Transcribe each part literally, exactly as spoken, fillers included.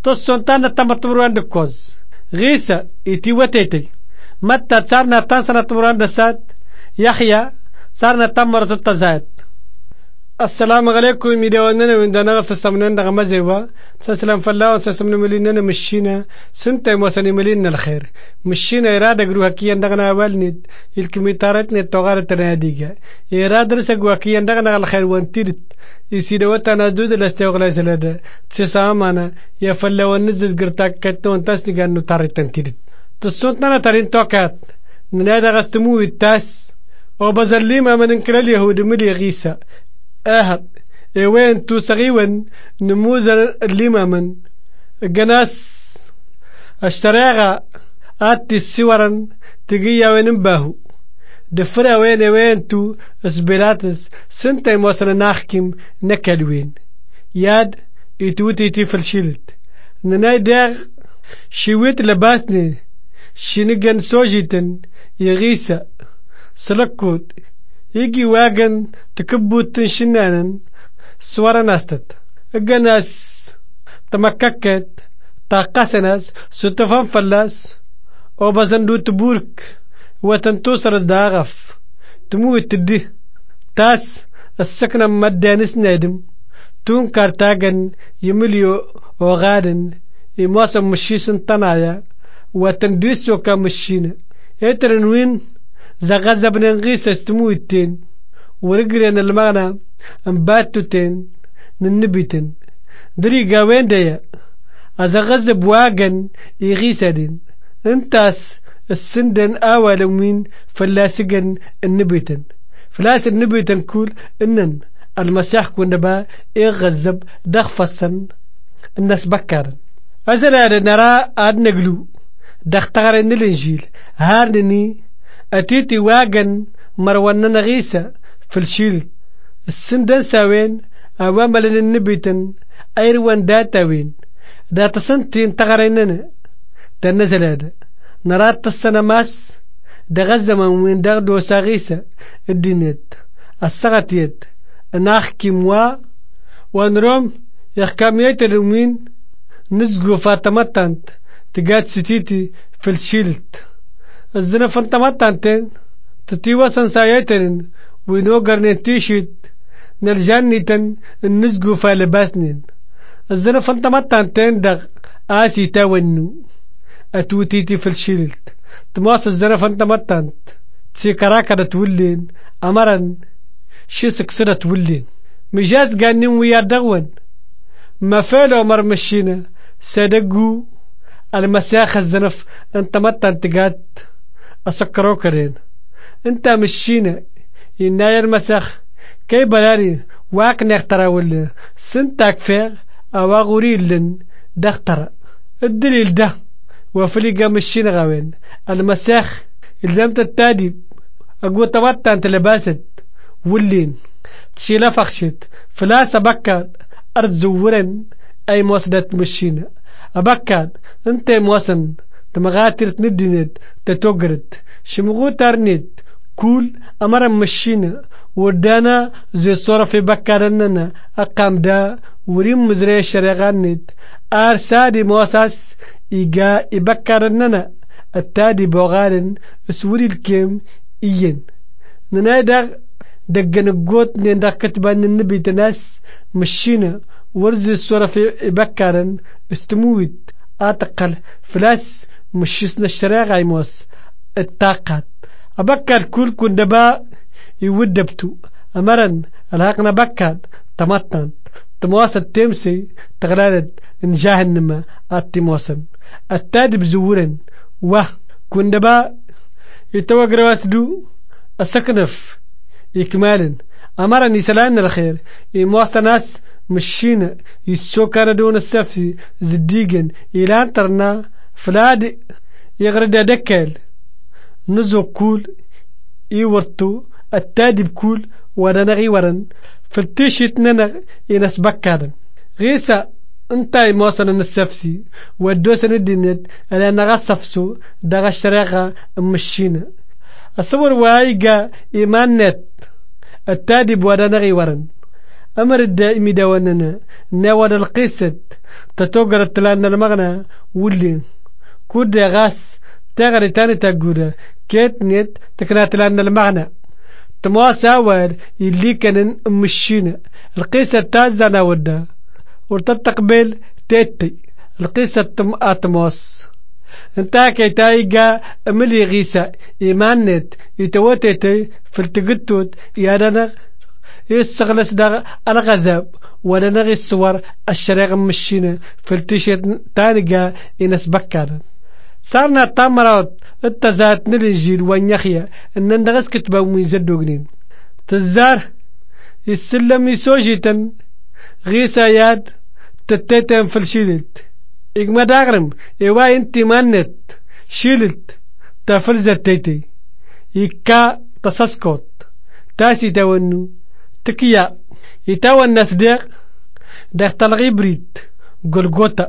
تصنتان تمتمران دكوز غيسا إتي وتيتي متى تصارنا تنسنا تمران دسات يحيى صارنا تمر تتزاد. السلام عليكم ميداوننا وندنا سسمنا نغمة زوا سسلام فلا وسسمنا ملينا مشينا سنت موسني ملينا الخير مشينا إرادة جروها كي عندنا والنيد الكميتارات نتوغار تناديجا إرادة رسقوا كي عندنا الخير وانتيرت يسيدوات أنا دود الاستغلال سلادة تسامانا يا فلا ونزز قرتاك كتون تاسني كانوا تاري تنتيرت تصونتنا تارين توكات ننادى غستمو التاس وبزليما من انكلا اليهود ملي غيسا اهب ايوين تو سغيون نموذج الليما من الجناس الشراغة اتي السورن تجيا وين باهو دفرا وين وين تو اسبيلاتس سنتي موصل ناحكم نكالوين ياد يتوتي تي فالشيلت نناي داغ شويت لباسني شنجن سوجيتن يغيسا سلكوت يجي واجن تكبوت تنشنانا سوارا ناستت الجناس تمككت تاقاسناس ستفان فلاس او بزندو تبورك وتنتوسر الداغف تموت تدي تاس السكنة مدانس نادم تون كارتاغن يمليو وغادن يموسم مشيسن تنايا وتنديسو كمشينا يترنوين زغزة بنغيس استموتين ورقرين المعنى انباتوتين ننبيتين دري قاوين ديا ازغزة بواغن يغيسادين انتاس السندن اولومين فلاسقن النبيتين فلاس النبيتين كول انن المسيح كوندبا يغزب دخفصن الناس بكارن ازرار نرى اد نقلو دختغرن الانجيل هارنني أتيتي واجن مروان غيسة في الشيل السندن ساوين أوامل النبيتن أيروان داتاوين داتا سنتين تغريننا تنزل هذا نرات السنماس دغزة من داغ دوسا غيسة الدينيت السغتيت ناحكي موا ونروم يحكاميات الرومين نزقو فاطمتانت تقاد ستيتي في الشيلت الزنا فانتماتانتين تتيوا سنسايتين وينو قرنين تيشيت نرجانيتن النزقو فالباسنين الزنا فانتماتانتين دغ آسي تاونو أتوتيتي في الشيلت تماس الزنا فانتماتانت تسيكراكا تولين أمرن شيسك سنة تولين مجاز قانين ويا دغون ما فالو مرمشينا صدقو المساخ الزنف انتمتان تقاد أسكرو كرين انت مشينا يناير المساخ كي بلاري واك نخترا ولا سنتاك فيغ أوا غوريلن دخترا الدليل ده وفليقا مشينا غاوين المساخ الزمت التادي أقوى تمتان تلباست ولين تشيلا فخشت فلاسة بكاد أرد زورن أي موصدت مشينا أبكاد انت موسن تمغاتر تندينت تتوغرت شمغو تارنيت كول أمر مشينا ودانا زي صورة في بكارننا أقام دا وريم مزرية شريغانيت آرسادي موساس إيقا إبكارننا التادي بوغالن اسوري الكيم إيين ننايداغ دقن القوت نينداغ كتبان النبي تناس مشينا ورزي الصورة في بكارن استموت أتقل فلاس مشيسنا الشراغ موس الطاقات أبكر كل كندبا يودبتو أمرن الهاقنا بكر تمتن تمواصل تمسي تغلالد نجاهنما التموسن التادب زورن واه كندبا يتوقر واسدو السكنف يكمالن أمرن يسلان الخير يمواصل ناس مشينا يسوكر دون السفسي زديقن إلان ترنا فلاد يغرد دكال نزو كول يورتو التادي بكول ورنغي ورن فالتيشت ننغ ينس بكادن غيسا انتاي موصل السفسي ودوسن الدينت الا نغا سفسو دغا الشراغة مشينا الصور وايقا إيمان نت التادي بورنغي ورن أمر الدائم دوننا نواد القصة تتوقر التلان المغنى ولي كود غاس تغري تاني تقول كيت نيت تكنا تلان المغنى تمواسا وار اللي كان مشينا القصة تازنا ودا وتتقبل تيتي القصة تم أتموس انتا كي تايقا ملي غيسا إيمانت يتوتيتي في التقتوت يادنا يستغلس دا الغزاب ولا نغي الصور الشريغ مشينا في التيشيرت تانيقا إنس بكادا صارنا تامرات التزات نلنجيل وانيخيا ان ندغس كتبا وميزدو جنين تزار يسلم يسوجيتن غيسا ياد تتيتن في الشيلت إجما داغرم إيوا انتي مانت شيلت تفلزة تيتي إيكا تساسكوت تاسي تاونو تكيا يتاون ناس ديق داق تلغي بريد غلغوتا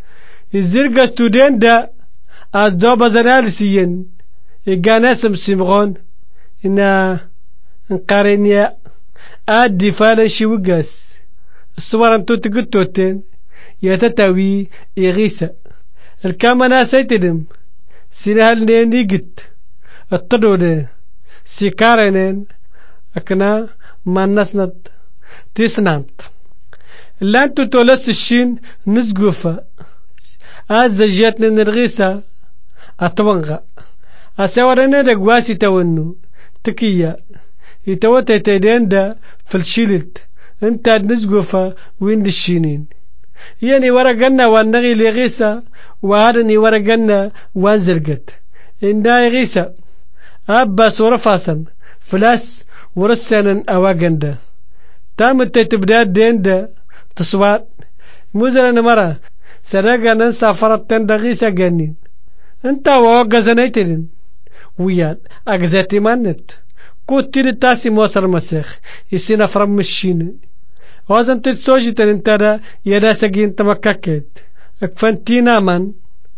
الزرقة ستودين دا از دو بزنالسيين إيقاناسم سيمغون إنا انقارينيا آدي فالا شيوغاس الصور انتو تقوتوتين يتتاوي إغيسا الكامانا سيتدم سينهال نيجت التدود سيكارنين أكنا ما نسنت تسنانت لانتو تولس الشين نسقوفا از جاتنا نرغيسا أتوانغا أسوارنا دقواسي تونو تكيا يتوتي تيدين دا في الشيلت انت نسقوفا وين الشينين يعني ورقنا وانغي لغيسا وهارني ورقنا وانزلقت إندا غيسا أبا صورفاسا فلاس ورسانا أواقندا تامت تبداد دين دا تصوات موزلنا مرة سرقا ننسى فرطين دا غيسا قانين انتا ووقا زنايتين ويان أقزاتي مانت كوت تيري تاسي موصر مسيخ يسينا فرم الشين وازن تتسوجي تنتادا يدا ساقين تمكاكيت اكفانتينا من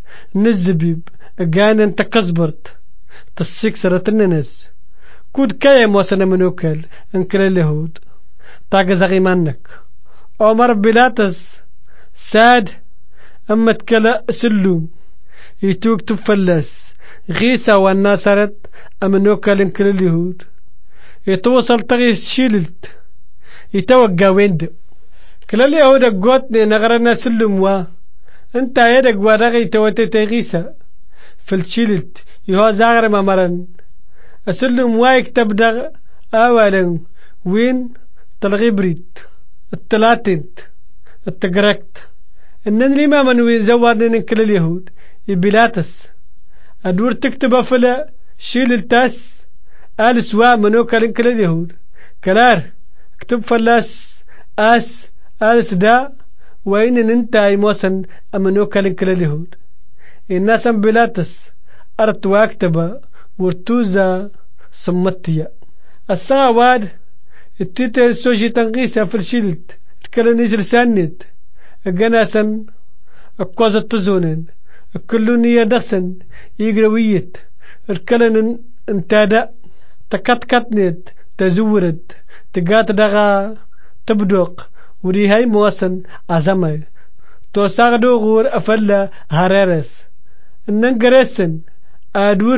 نزبيب اقان انت كزبرت تصيك سرطننس كود كايا موسنا منوكل انكل اليهود تاقزغي منك عمر بلاتس ساد اما تكلا سلوم يتوك تفلس غيسا والناصرت امنوكل انكل اليهود يتوصل تغيس شيلت يتوقع ويند كلا اليهود قوتني نغرنا سلم وا انت يدك ورغي توتي تغيسا في الشيلت يهو زاغر ممرن اسلم وايك تبدغ اولا وين تلغي بريد التلاتنت التقركت انن لما من وين زوارنين كل اليهود يبلاتس ادور تكتب فلا شيل التاس آل سواء منوكل كل اليهود كلار اكتب فلاس اس آل سدا وين انت اي موسن امنوكل كل اليهود الناس بلاتس ارت واكتبا ورتوزا صمتيا الساعة واد التيتر سوشي تنقيسا في الشيلت تكلنيش لسانيت اقناسا اقوز التزونين كلونية دخسن يقرويت الكلن انتادا تكتكتنيت تزورد تقات دغا تبدوق وريهاي موسن عزمي توساقدو غور افلا هرارس الننقرسن ادور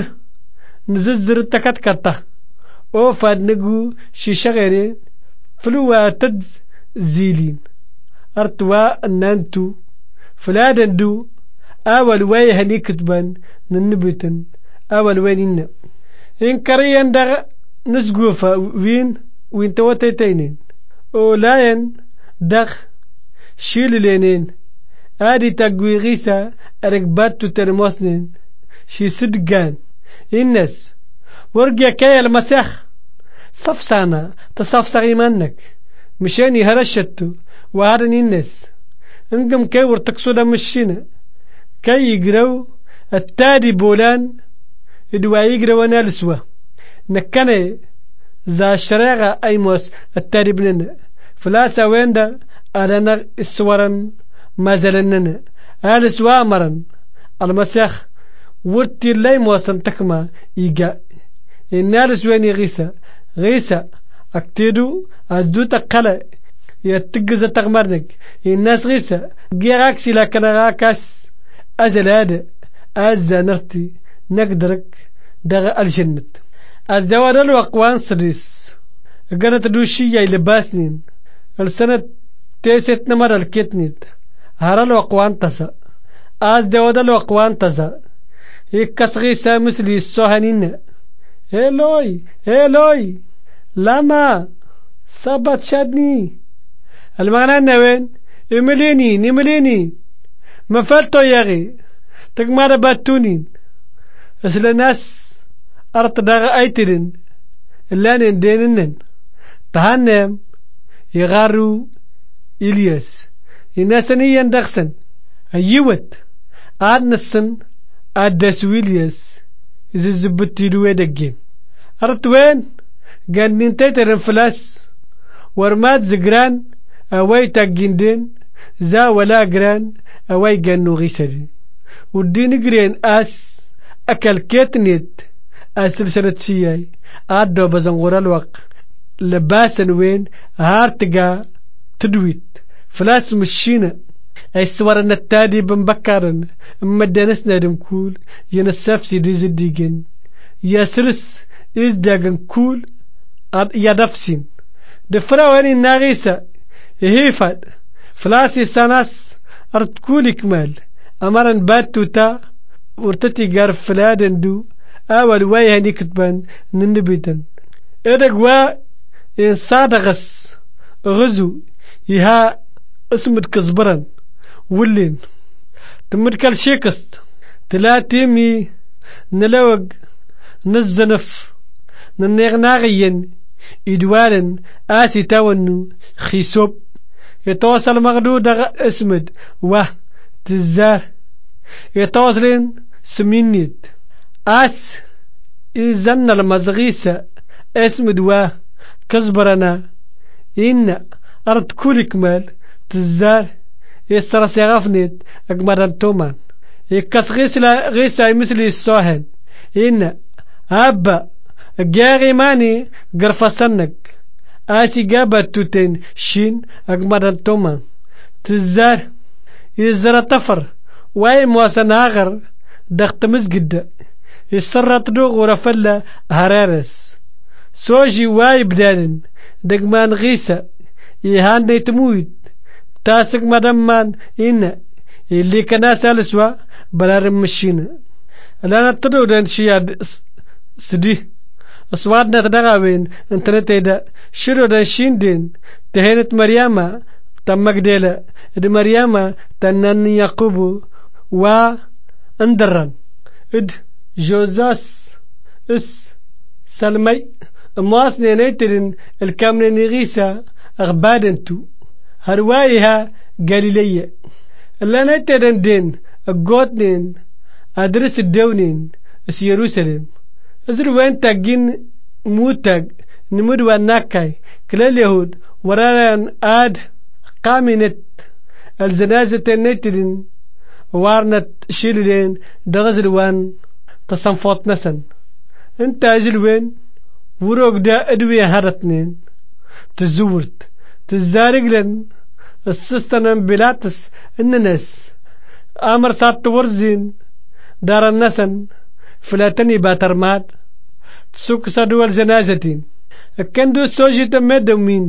نززر تكتكتا او فاد نقو شيشا غيرين فلوا تدز زيلين ارتوا النانتو فلادن دو اول واي هني كتبان ننبتن اول وين ان كريان دغ نسقوفا وين وين توتيتينين او لاين دغ شيل لينين ادي تقوي غيسا ركبات ترموسنين شي صدقان الناس ورقيا كايا المساخ صفصانا تصفصغي منك مشاني هرشتو وهارني الناس انقم كاي ورتقصودا مشينا كاي يقرو التادي بولان يدوا يقرو انا لسوا نكني ذا شراغة ايموس التادي بننا فلاسا ويندا انا السورن ما زلننا آل سوا مرن المسيخ ورتي اللي موسن تكما يقا النار سواني غيسا غيسا اكتدو ازدو تقلا يتجز تغمرنك الناس غيسة جيراكسي لكن راكاس أزل هذا أزنرتي نقدرك دغ الجنة الزوار الوقوان صديس قنت دوشية لباسنين السنة تيست نمر الكتنيت هر الوقوان تسا از دواد الوقوان تسا يكسغي سامسلي السوهنين هلوي هلوي لما صبت شدني المعنى نوين امليني نمليني ما فلتو ياغي تقمار باتونين اسل الناس ارت داغ ايترين اللان ديننن تهنم يغارو إلياس الناسنيا دخسن أيوت عاد نسن عاد داسو إلياس إذا زبطي له دقين أرت وين قال ننتيتر فلاس ورمات زقران أواي تاقيندين زا ولا قران أواي قانو غيسري ودين قرين آس أكل كيتنيت آس تلسنة سياي عاد دو بزنغور الوق لباسن وين هارتقا تدويت فلاس مشينا أي صور النتادي بمبكرن مدنسنا دمكول ينسف سيدي زديقن يا سرس إز داقن كول يا دفسين دفراواني الناغيسة يهيفاد فلاسي ساناس أرتكول إكمال أمرن باتو تا ورتتي قارف فلادن دو أول واي هني كتبان ننبيتن إدقوا إن صادغس غزو يها اسمد كزبرن ولين تمركل شيكست تلاتيمي نلوق نزنف ننغناغين إدوالن آسي تاونو خيسوب يتواصل مغدود اسمد واه تزار يتواصلين سمينيت آس إذن المزغيسة اسمد واه كزبرنا إن أرد كل كمال تزار يسترسي غفنيت أقمر التومان يكس غيسلا غيسا مثل السوهن إن أبا جاغي ماني قرفة سنك آسي قابت توتين شين أقمر التومان تزار يزر طفر واي مواسن آغر دخت مسجد يسرط دوغ ورفلا هرارس سوجي واي بدارن دقمان غيسا يهان دي تمويد تاسك مدمان إن اللي كنا سالسوا بلارم مشينا لأنا تدو دان شياد سدي أصواتنا تدغاوين انترنت دا شرو دان شيندين تهينت مرياما تمك ديلا إد مرياما تنن يقوبو و اندرن إد جوزاس اس سلمي مواسني نيترين الكامل نغيسا أغبادنتو هروايها قليلية اللي نيترين دين القوتنين أدرس الدونين اس يروسلم ازر وين تاقين موتاق نمود واناكاي كلا اليهود وراران آد قامنت الزنازة نيترين وارنت شيلين دغزل وان تصنفوت نسن انت اجل وين وروق دا ادوية هارتنين تزورت تزارقلن السستنن بلاتس الناس امر سات ورزين دار النسن فلاتني باترمات تسوك صدوى الجنازتين كندو سوجي تمدومين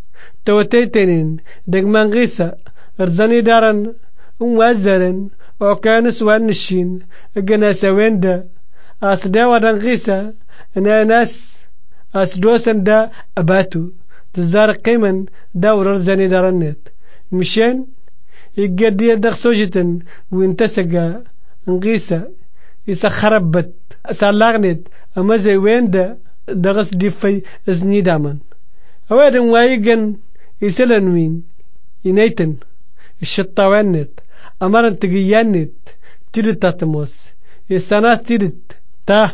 توتيتنين دقمان غيسا ارزاني دارن وموزرن وكانس وانشين الجناسة وين دا أصدا ودنغيسا أنا ناس أسدوسن دا أباتو تزار قيمن دور الزاني دارنت مشان يقدي دغ سوجتن وينتسقى نغيسا يسخربت سالاغنت أما زي وين دا دغس ديفي ازني دامن أوادن وايقن يسلنوين ينيتن الشطاوانت أمرن تقيانت تيرت تاتموس يساناس تيرت تا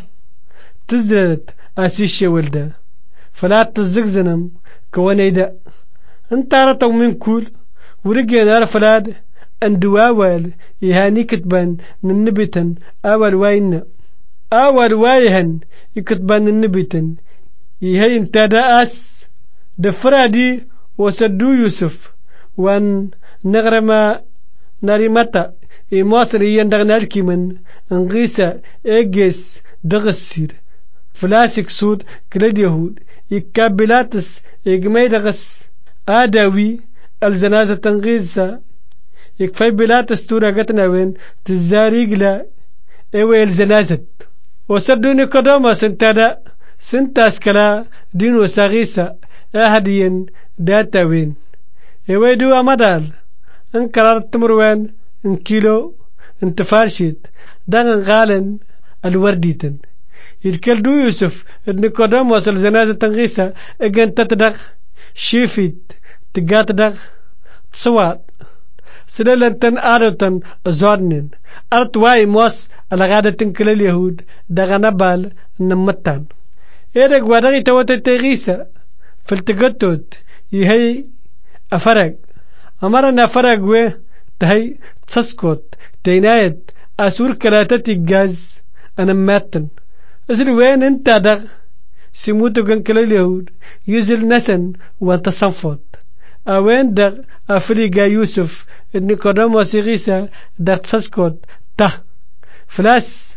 تزدت أسيشي ولدا فلا تزقزنم كوانيدا انت رتو من كل ورقي نار فلاد اندو اول يهاني كتبان ننبتن اول واين اول وايهن يكتبان ننبتن يهي انت دا اس دفرادي وسدو يوسف وان نغرما ناريمتا مصر يندغنا الكيمن انغيسا ايجيس دغسير فلاسك سود كرد يهود يكابلاتس يجمي دغس آداوي الزنازة تنغيسا يكفي بلاتس تورا قتنا وين تزاريقلا ايوه الزنازة وسدوني قدوما سنتادا سنتاس كلا دينو ساغيسا اهدين داتا وين ايوه دو امدال انكرار تمروين ان كيلو انت فارشيت دان غالن الورديتن يتكل دو يوسف ان قدام وصل زنازة تنغيسا اجن تتدغ شيفيت تقات دغ تصوات سلالنتن آروتن زورنين أرت واي موس الغادة تنكل اليهود دغنبال نمتان إيرك ودغي توتر تغيسا فالتقطوت يهي أفرق أمرنا فرق ويه تهي تسسكوت تينايت أسور كلاتتي الجاز أنا ماتن أزل وين انت دغ سيموتو كنكل اليهود يزل نسن وانت صنفوت أوين دغ أفريقا يوسف نيكودام وسيغيسا دغ تسسكوت تا فلاس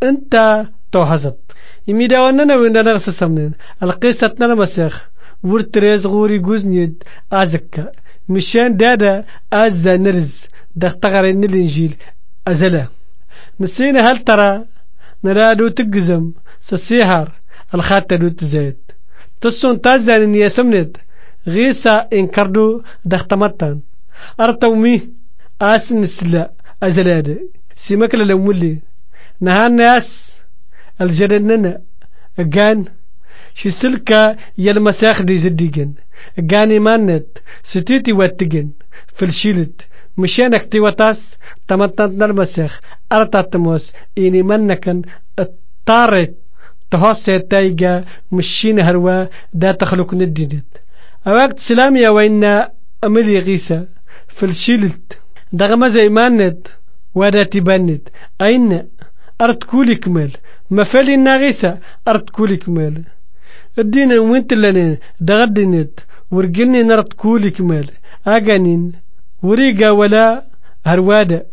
انت توهزت يميدا وننا وين نغس سمنين القصة نلمسيخ ورتريز غوري جوزنيد أزكا مشان دادا أزا نرز دغ تغرين الإنجيل أزلا نسينا هل ترى نرادو تقزم سسيهار الخاتة دو تزايد تسون تازان يسمند غيسا انكردو دختمتان ارتومي اسن السلا ازلاد سيمكل لمولي نها الناس الجنننا اجان شي سلكا يلمساخ دي زديجن اجاني مانت ستيتي واتجن في الشيلت مشانك تيوتاس تمتان المساخ ارتاتموس اني منكن الطارت تهوسي تايجا مشين هروا دا تخلق ندينت أوقت سلامي وإن أملي غيسا في الشيلت دغما زي مانت ودا تبانت أين أرد كولي كمال مفالي الناغيسا أرد كولي كمال الدين وانت لنا دغدنت ورقني نرد كولي كمال أغانين وريقا ولا هروادا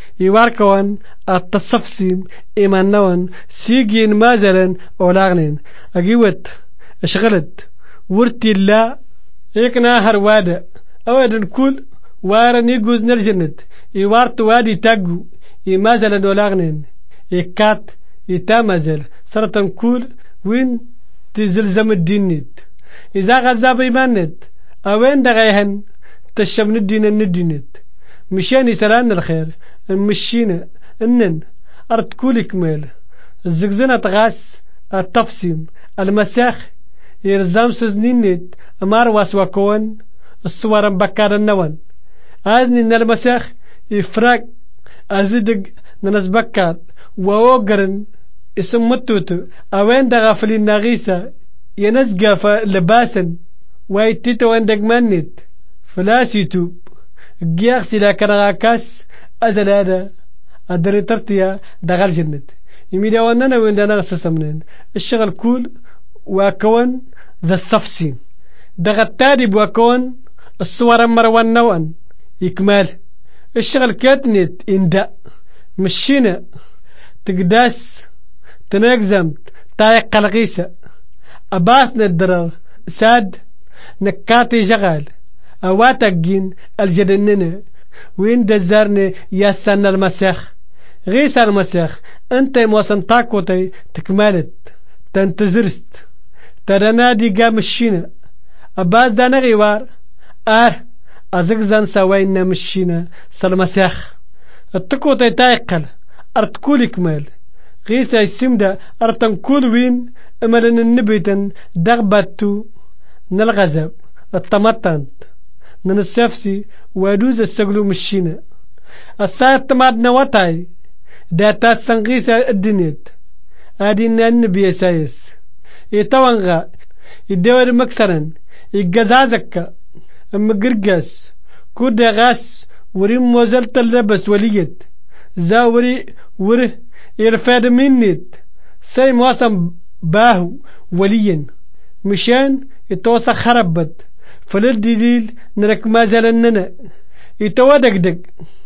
يواركوان التصفسيم إيمان نوان سيجين مازلن أولاغنين أجيوت اشغلت ورتي الله إيكنا هروادا أودن كل وارن يجوز نرجنت يوارت وادي تاجو يمازلن أولاغنين يكات يتامزل سرطان كل وين تزلزم الدينيت إذا غزاب إيمانت أوين دغيهن تشمن الدين الندينت مشان يسران الخير مشينا انن ارد كولي كمال الزقزنة تغاس التفسيم المساخ يرزام سزنينيت امار واسواكوان الصور مبكار النوان ازني ان المساخ يفراق ازدق ننس بكار ووقرن اسم متوتو اوين دغافلين ناغيسا ينسقى فلباسا ويتيتو اندق منت فلاسيتو جياغ سلا كنغاكاس أزل هذا أدري ترتيا دغال جنت يميدا واننا وين دانا غسسمنين الشغل كول وكون ذا الصفسين دغت تادب وكون الصور مروان نوان يكمال الشغل كاتنت إندا مشينا تقداس تنقزمت تايق قلقيسة أباسنا الدرر ساد نكاتي جغال أواتقين الجدننا وين دزارني ياسان المسيخ غيس المسيخ انت موسن تاكوتي تكمالت تنتزرست ترنادي قام الشينا أباز دانا غيوار اه أزقزان سوينا مشينا سالمسيخ التكوتي تايقل أرتكولي كمال غيس السمدة أرتنكول وين أملن النبيتن دغباتو نالغزب الطمطانت ننسفسي ودوز السقلو مشينا الساعة تمادنا وطاي داتات سنغيسة الدنيت ادينا النبي سايس يتوانغا يدور مكسرا يقزازكا مقرقس كود غاس وري موزلت اللبس وليت زاوري وره يرفاد منيت ساي مواسم باهو وليا مشان يتوسخ خربت فللدليل نرك ما زالننا يتودق دق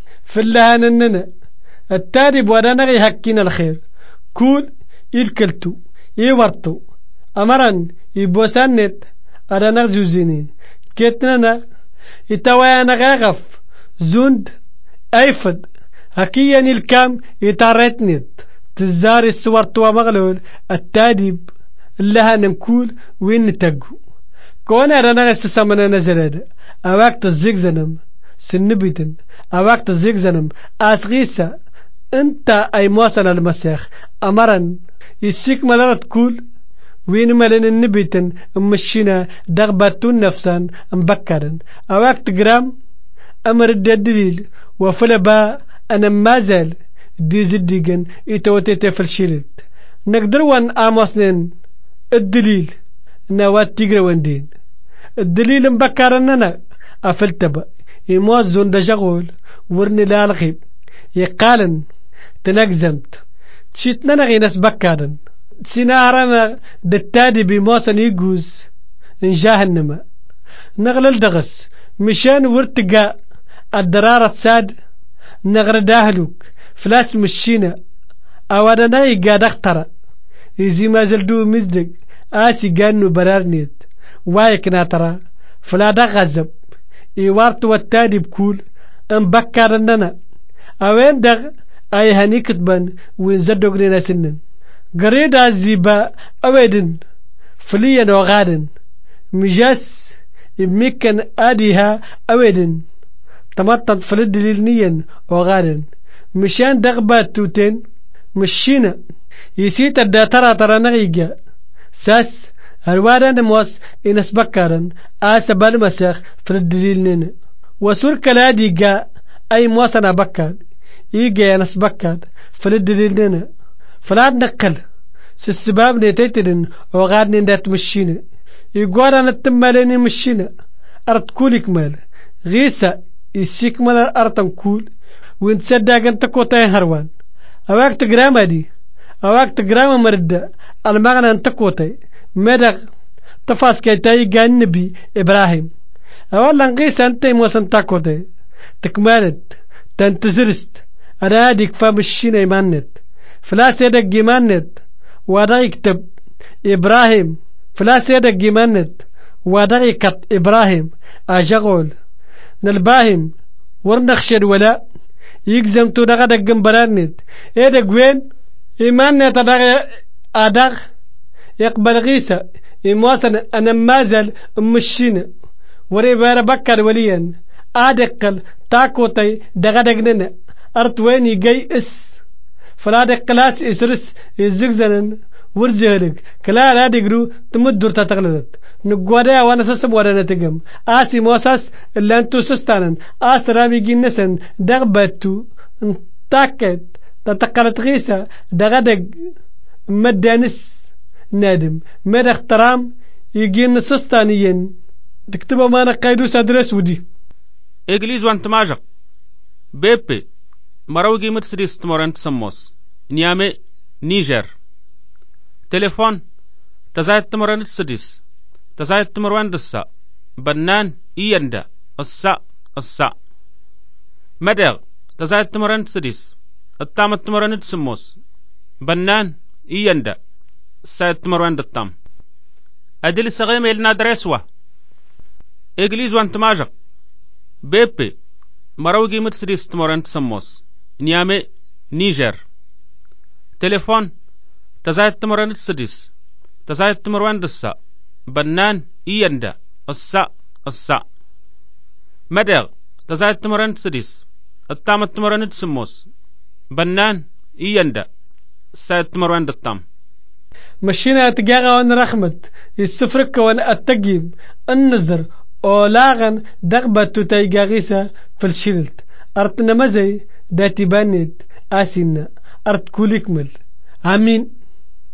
فلهانننا التارب ودانا يحكينا الخير كول يلكلتو يورتو أمران يبوسانت أدانا زوزيني كتننا يتوانا غاغف زوند أيفد هكيان الكام يتارتنت تزار السور توا مغلول التاديب لها ننكول وين نتقو كون أرانا غسسامنا نزلاد أواك تزيق زنم سنبيتن أواك تزيق زنم أسغيسا انت أي موصل المسيح أمرا يسيك مدارة كول وين ملن النبيتن مشينا دغباتون نفسان مبكرا أواك تقرام أمر الدليل وفلبا أنا مازال دي زديقن يتوتيتي في الشيلت نقدر وان آموسنين الدليل نوات تيقرا وندين الدليل مبكرننا أفلتبا يموزون دا شغول ورني لا الغيب يقالن تنقزمت تشيتنا نغي ناس بكارن سينارنا دتادي بموسن يجوز إن جهنم نغلل دغس مشان ورتقا الدرارة ساد نغر داهلوك فلاس مشينا أودنا يقاد اخترا إزي ما زلدو مزدق آسي قانو برارنيت وايكنا ترى فلا دغزب إيوارت والتادي بكول انبكارننا أوين دغ أي هنيكت بان وين زدوغنينا سنن قريد الزيبا أويدن فليا وغادن مجاس يمكن آديها أويدن تمطط فلدليل نيا وغادن مشان دغبات توتين مشينا يسيت الداترة ترى نغيقا ساس الوادا نموس إنس بكارن آسا بالمسيخ فلدليل نينا وسور كلاديقا أي موسنا بكار إيجا ينس بكار فلدليل نينا فلاد نقل سسباب نتيتدن وغاد ندات مشينا يقول أنا التماليني مشينا أرد كولك مال غيسا يسيك مال أرتم كول وينتصدق أنت كوتاي هروان أواك تقرام دي أواك تقرام مرد المغنى أنت كوتاي مدغ تفاس كيتاي قان نبي إبراهيم أولا غيسا أنت موسن تاكوتاي تكمالت تنتزرست أنا هاديك فمشينا يمانت فلا سيدك جيمانت ودا يكتب إبراهيم فلا سيدك جيمانت ودا يكت إبراهيم أشغل نلباهم ورنخشد ولا يجزم تودغ دقم برانت إيدك وين إيمانت أدغ أدغ يقبل غيسا إمواسن أنا مازال مشينا وريبار بكر وليا أدقل تاكوتي دغ دقننا أرتوين يجي إس فلا دقلاس إسرس يزغزنن ورزهلك كلا لا دقرو تمدر تتغلدت نقوادا وانا سسب وانا نتقم آسي موساس اللي انتو سستانن آس رامي جنسن دغبتو انتاكت تتقلت غيسا دغدق مدانس نادم مد اخترام يجين سستانيين تكتبه مانا قايدو سادرس ودي إجليز وانت ماجق بيبي مراوغي مرسيدس تمورنت سموس نيامي نيجر تليفون تزايد تمورنت سديس تزايد تمورنت السا بنان إيندا السا السا مدغ تزايد تمورنت سديس التام تمورنت سموس بنان إيندا السا تمورنت التام أدل سغيم إلنا درسوا إجليز وانت ماجق بيبي مراوغي مرسيدس تمورنت سموس نيامي نيجر تليفون تزايد تمرند سديس تزايد تمرند السا بنان إيندا السا السا مدغ تزايد تمرند سديس التام تمرند سموس بنان إيندا السا تمرند التام مشينا تجاغا وان رحمت يسفرك وان التقيم النزر أولاغن دغبة تتايقاغيسا في الشلت أرتنا مزي داتي بانيت آسينا أرت كوليكمل آمين.